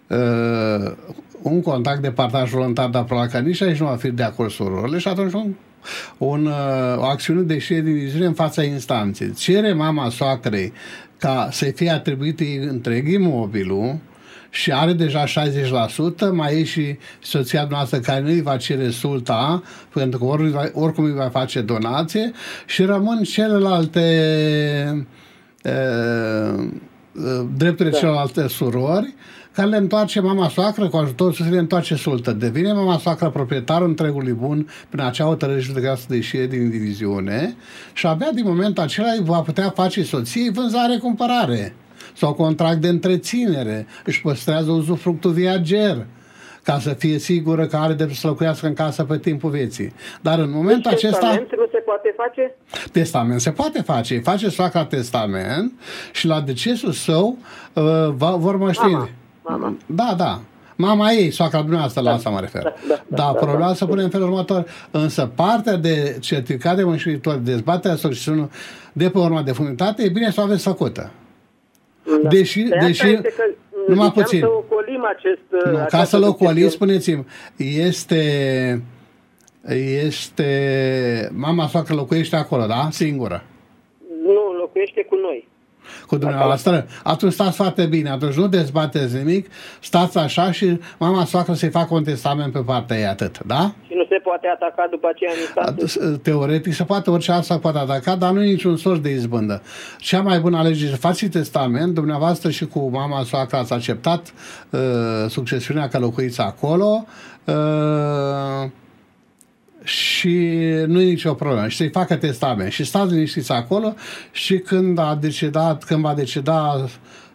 un contact de partaj voluntar, dar probabil că nici aici nu va fi de acord surorile și atunci o acțiune de ieșire din diviziune în fața instanței. Cere mama soacrei ca să fie atribuit întreg imobilul și are deja 60%, mai e și soția noastră care nu îi va cere sulta, pentru că oricum îi va face donație și rămân celelalte drepturile celelalte surori care le întoarce mama soacră, cu ajutorul să le întoarce sultă. Devine mama soacră proprietarul întregului bun prin acea hotărâre judecată de ieșire din diviziune și abia din momentul acela va putea face soției vânzare-cumpărare sau contract de întreținere. Își păstrează uzufructul viager ca să fie sigură că are de să locuiască în casă pe timpul vieții. Dar în momentul acesta... Testament nu se poate face? Testament se poate face. Face soacra testament și la decesul său vor moșteni. Mama. Da. Mama ei, soacra dumneavoastră, la asta mă refer. Problema se pune în felul următor. Însă partea de certificat de moștenitor, dezbaterea succesiunii de pe urma de funditate, e bine să o aveți făcută. Da. Deși numai puțin. Să ocolim ca să-l ocoliți, spuneți-mi, mama soacră locuiește acolo, da? Singură? Nu, locuiește cu noi. Cu dumneavoastră? Atunci stați foarte bine, atunci nu dezbateți nimic, stați așa și mama soacră să-i facă un testament pe partea ei, atât, da? Și nu se poate ataca după aceea în instanță? Teoretic se poate, orice altfel poate ataca, dar nu e niciun sort de izbândă. Cea mai bună alegere să faceți testament, dumneavoastră și cu mama soacră ați acceptat succesiunea că locuiți acolo, și nu e nicio problemă. Și să-i facă testament. Și stați liniștiți acolo și când va deceda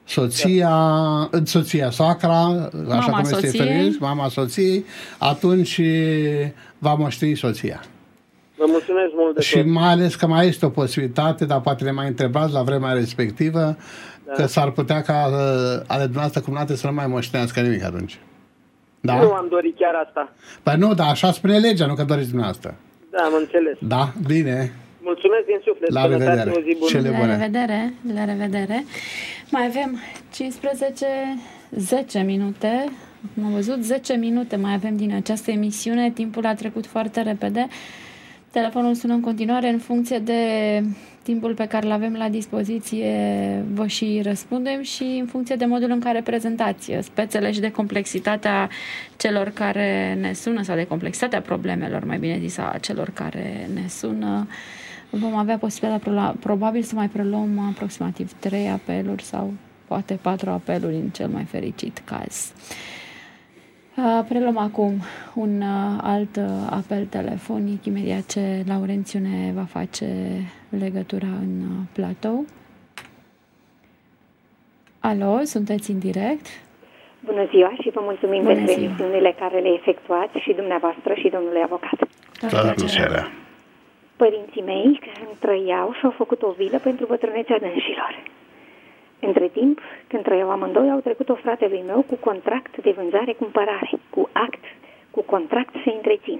soția, soacra, așa cum este feriți, mama soției, atunci va moșteni soția. Vă mulțumesc mult de tot. Și mai ales că mai este o posibilitate, dar poate le mai întrebați la vremea respectivă, că s-ar putea ca ale dumneavoastră cumnate să nu mai moștenească nimic atunci. Da? Nu am dorit chiar asta. Păi nu, dar așa spune legea, nu că doriți dumneavoastră. Da, am înțeles. Da, bine. Mulțumesc din suflet. La revedere. La revedere. Mai avem 10 minute. Am văzut 10 minute mai avem din această emisiune. Timpul a trecut foarte repede. Telefonul sună în continuare în funcție de timpul pe care îl avem la dispoziție vă și răspundem și în funcție de modul în care prezentați spețele și de complexitatea celor care ne sună sau de complexitatea problemelor, mai bine zis, a celor care ne sună, vom avea posibilitatea probabil să mai preluăm aproximativ 3 apeluri sau poate 4 apeluri în cel mai fericit caz. Preluăm acum un alt apel telefonic imediat ce Laurențiu ne va face legătura în platou. Alo, sunteți în direct? Bună ziua și vă mulțumim pentru emisiunile care le efectuați și dumneavoastră și domnule avocat. Părinții mei, când trăiau, și-au făcut o vilă pentru bătrânețea dânșilor. Între timp, când trăiau amândoi, au trecut-o fratelui meu cu contract de vânzare-cumpărare, cu act, cu contract să întrețină.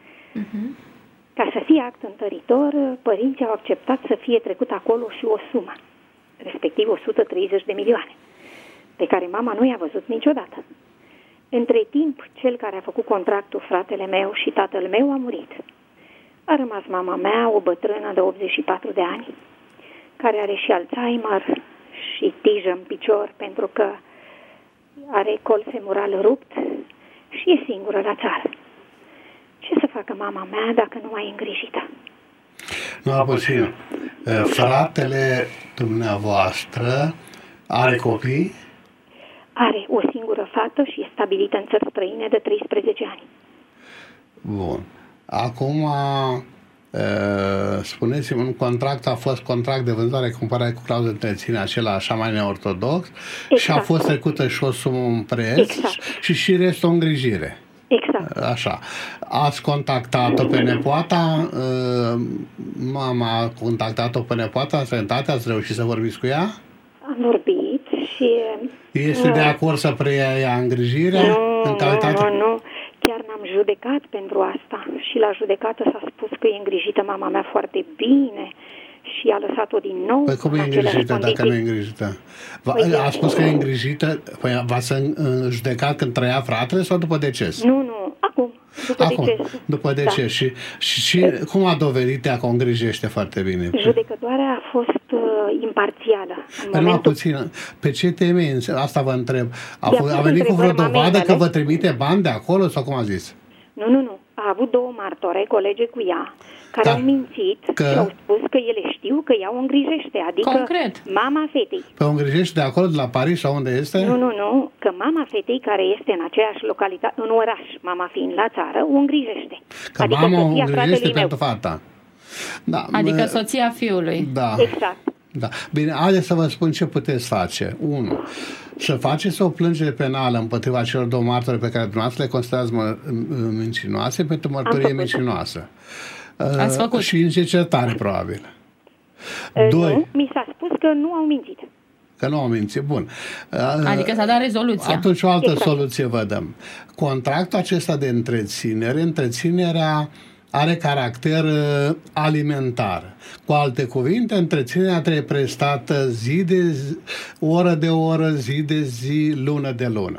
Ca să fie act întăritor, părinții au acceptat să fie trecut acolo și o sumă, respectiv 130 de milioane, pe care mama nu i-a văzut niciodată. Între timp, cel care a făcut contractul, fratele meu și tatăl meu, a murit. A rămas mama mea, o bătrână de 84 de ani, care are și Alzheimer și tijă în picior pentru că are col femoral rupt și e singură la țară. Ce să facă mama mea dacă nu mai e îngrijită? Nu, puțin. Fratele dumneavoastră are copii? Are o singură fată și e stabilită în țări străine de 13 ani. Bun. Acum, spuneți-mi, un contract a fost contract de vânzare-cumpărare cu clauză de întreținere, acela așa mai neortodox, exact. Și a fost trecută și o sumă în preț, exact. Și restul o îngrijire. Exact. Așa. Ați contactat-o pe nepoata? Mama a contactat-o pe nepoata în sănătate? Ați reușit să vorbiți cu ea? Am vorbit și... Este de acord să preia ea îngrijirea? Nu. Chiar n-am judecat pentru asta și la judecată s-a spus că e îngrijită mama mea foarte bine și a lăsat-o din nou. Păi cum e îngrijită dacă nu e îngrijită? A spus că e îngrijită, păi v-ați judecat când trăia fratele sau după deces? Nu, acum. După deces. Da. Și cum a dovedit ea că o îngrijește foarte bine? Judecătoarea a fost imparțială. Puțin. Pe ce teme? Asta vă întreb. A venit cu vreo dovadă că vă trimite bani de acolo sau cum a zis? Nu. A avut 2 martori, colege cu ea, care au mințit și au spus că ele știu că ea o îngrijește, adică concret. Mama fetei. Pe o îngrijește de acolo, de la Paris sau unde este? Nu, că mama fetei care este în aceeași localitate, în oraș, mama fiind la țară, o îngrijește. Că adică mama o îngrijește pentru fata. Da, adică soția fiului. Da. Exact. Da. Bine, haideți să vă spun ce puteți face. 1. Să faceți o plângere penală împotriva celor 2 martori pe care dumneavoastră le considerați mincinoase pentru mărturie mincinoasă. Ați făcut. Și încercetare, probabil. 2. Nu, mi s-a spus că nu au mințit. Că nu au mințit. Bun. Adică s-a dat rezoluția. Atunci o altă soluție vă dăm. Contractul acesta de întreținerea are caracter alimentar. Cu alte cuvinte, întreținerea trebuie prestată zi de zi, oră de oră, zi de zi, lună de lună.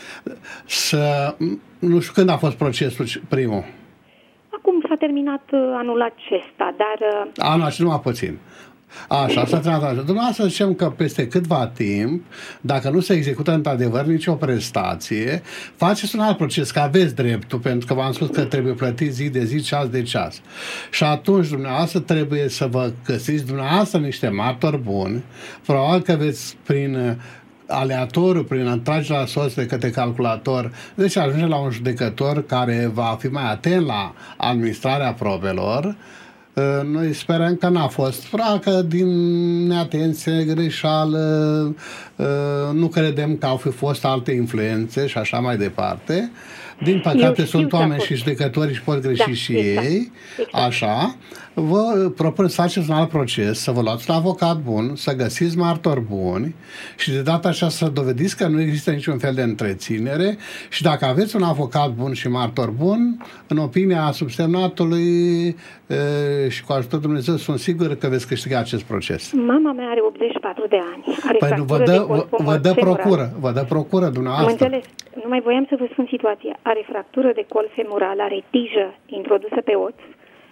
Nu știu când a fost procesul primul. Acum s-a terminat anul acesta, dar... Anul acesta, numai puțin. Așa, s-a terminat așa. Dumneavoastră zicem că peste câtva timp, dacă nu se execută într-adevăr nicio prestație, faceți un alt proces, că aveți dreptul, pentru că v-am spus că trebuie plătit zi de zi, ceas de ceas. Și atunci dumneavoastră trebuie să vă găsiți dumneavoastră niște martori buni. Probabil că veți prin aleatoriu, prin întrage la soț de către calculator, deci ajunge la un judecător care va fi mai atent la administrarea probelor. Noi sperăm că n-a fost fracă din neatenție, greșeală, nu credem că au fi fost alte influențe și așa mai departe. Din păcate sunt oameni și judecători și pot greși și ei. Așa. Vă propun să faceți un alt proces, să vă luați un avocat bun, să găsiți martori buni și de data așa să dovediți că nu există niciun fel de întreținere și dacă aveți un avocat bun și martor bun, în opinia subsemnatului și cu ajutorul Dumnezeu, sunt sigur că veți câștiga acest proces. Mama mea are 84 de ani. Are vă dă procură dumneavoastră. Am înțeles. Nu mai voiam să vă spun situația. Are fractură de col femoral, are tijă introdusă pe oț,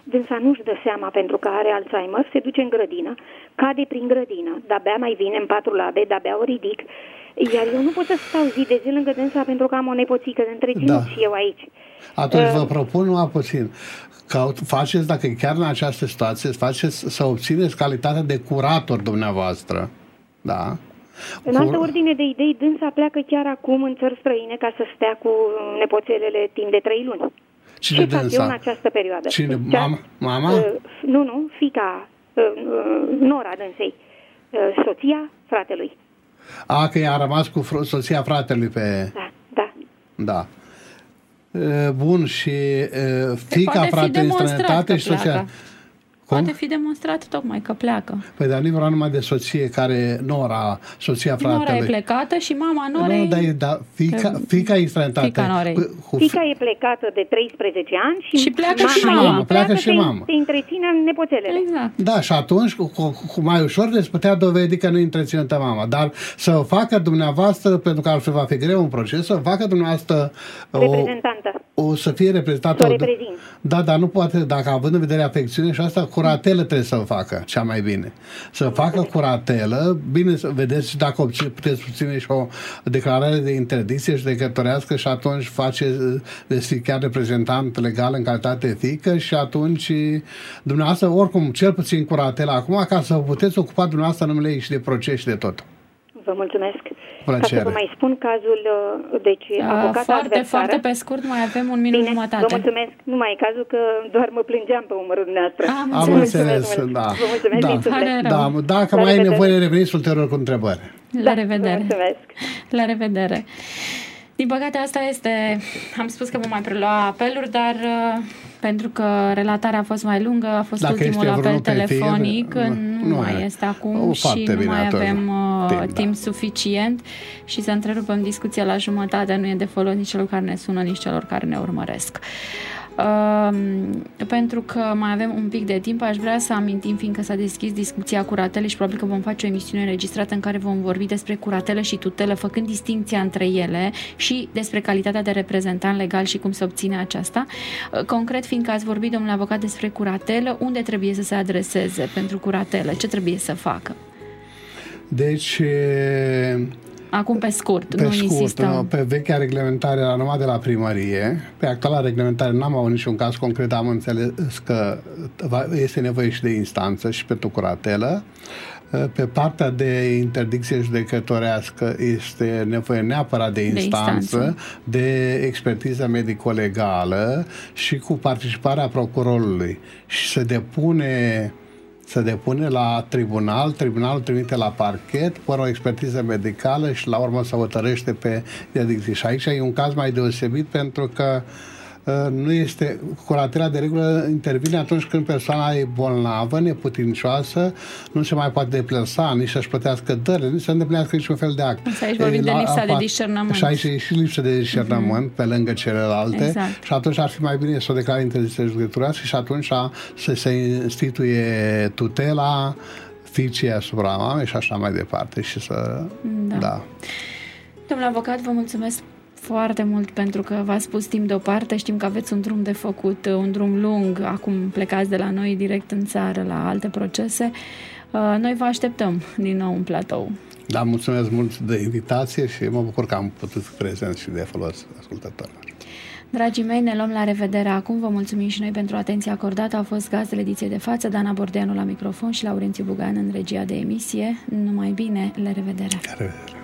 dânsa nu-și dă seama pentru că are Alzheimer, se duce în grădină, cade prin grădină, de-abia mai vine în 4 labe, de-abia o ridic, iar eu nu pot să stau zi de zi lângă dânsa pentru că am o nepoțică de întreținut și eu aici. Atunci vă propun numai puțin. Faceți, dacă e chiar în această situație, să obțineți calitatea de curator dumneavoastră. Da? În altă ordine de idei, dânsa pleacă chiar acum în țări străine ca să stea cu nepoțelele timp de 3 luni. Cine ce fac eu în această perioadă? Cine? Mama? Nu, fiica, nora dânsei, soția fratelui. Că ea a rămas cu soția fratelui pe... Da. Bun, și fiica fratelui în străinătate și soția... Poate fi demonstrat tocmai că pleacă. Păi, dar nu vreau numai de soție care nora, soția fratelui. Nora e plecată și mama norei... Nu, fiica e străinătate. Fiica e plecată de 13 ani și pleacă și mama. Pleacă și mama. Se întreține în nepoțelele. Exact. Da, și atunci, cu mai ușor, le putea dovedi că nu e întreținută mama. Dar să o facă dumneavoastră, pentru că altfel va fi greu un proces, să o facă dumneavoastră... reprezentantă. Să fie reprezentată. Să o reprezint. Da, dar nu poate, dacă având în vedere afecțiune și asta, curatelă trebuie să o facă, cea mai bine. Să facă curatelă, bine, să vedeți dacă puteți obține și o declarare de interdicție judecătorească și atunci veți chiar reprezentant legal în calitate fiică și atunci dumneavoastră, oricum, cel puțin curatelă acum, ca să puteți ocupa dumneavoastră numele ei și de proces și de tot. Vă mulțumesc. Plăcere. Ca să vă mai spun cazul, deci avocata adversară. Foarte pe scurt, mai avem un minut jumătate. Vă mulțumesc. Nu mai e cazul că doar mă plângeam pe umărul dumneavoastră. Am înțeles, da. Vă mulțumesc din suflet. Da, dacă mai ai nevoie, reveniți ulterior cu întrebări. La revedere. Mulțumesc. La revedere. Din păcate asta este, am spus că vom mai prelua apeluri, dar pentru că relatarea a fost mai lungă, a fost ultimul apel telefonic, nu mai este acum și nu mai avem timp suficient și să întrerupem discuția la jumătate nu e de folos nici celor care ne sună, nici celor care ne urmăresc. Pentru că mai avem un pic de timp, aș vrea să amintim, fiindcă s-a deschis discuția curatelei și probabil că vom face o emisiune înregistrată în care vom vorbi despre curatelă și tutelă, făcând distinția între ele și despre calitatea de reprezentant legal și cum se obține aceasta. Concret, fiindcă ați vorbit, domnule avocat, despre curatelă, unde trebuie să se adreseze pentru curatelă? Ce trebuie să facă? Deci... Acum pe scurt, nu insistăm. Pe vechea reglementare era numai de la primărie. Pe actuala reglementare n-am avut niciun caz concret, am înțeles că este nevoie și de instanță și pentru curatelă. Pe partea de interdicție judecătorească este nevoie neapărat de instanță, de expertiză medico-legală și cu participarea procurorului. Și se depune la tribunal, tribunalul trimite la parchet, fără o expertiză medicală și la urmă se hotărăște pe interdicție. Și aici e un caz mai deosebit pentru că nu este, curatela de regulă intervine atunci când persoana e bolnavă, neputincioasă, nu se mai poate deplasa, nici să-și plătească dările, nici să îndeplinească niciun fel de act. Însă aici vorbim de lipsa de discernământ. Și aici e și lipsa de discernământ pe lângă celelalte. Exact. Și atunci ar fi mai bine să o declare interdicție judecătorească și atunci să se instituie tutela fiicei asupra mamei și așa mai departe. Și să... Da. Domnule avocat, vă mulțumesc foarte mult pentru că v-ați pus timp deoparte. Știm că aveți un drum de făcut, un drum lung. Acum plecați de la noi direct în țară la alte procese. Noi vă așteptăm din nou în platou. Da, mulțumesc mult de invitație și mă bucur că am putut fi prezent și de folos ascultătorilor. Dragii mei, ne luăm la revedere acum. Vă mulțumim și noi pentru atenția acordată. Au fost gazdele ediției de față, Dana Bordeanu la microfon și Laurențiu Bugan în regia de emisie. Numai bine, la revedere! La revedere!